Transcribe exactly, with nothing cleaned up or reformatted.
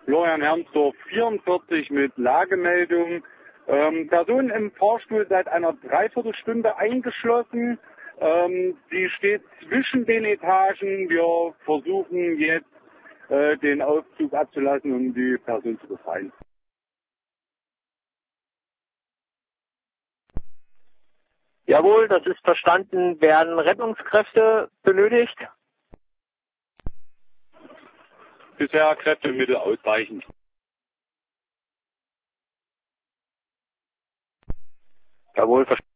Florian Hermsdorf vierundvierzig mit Lagemeldung. Ähm, Person im Fahrstuhl seit einer Dreiviertelstunde eingeschlossen. Ähm, sie steht zwischen den Etagen. Wir versuchen jetzt äh, den Aufzug abzulassen, um die Person zu befreien. Jawohl, das ist verstanden. Werden Rettungskräfte benötigt? Bisher Kräfte und Mittel ausreichend. Jawohl, verstanden.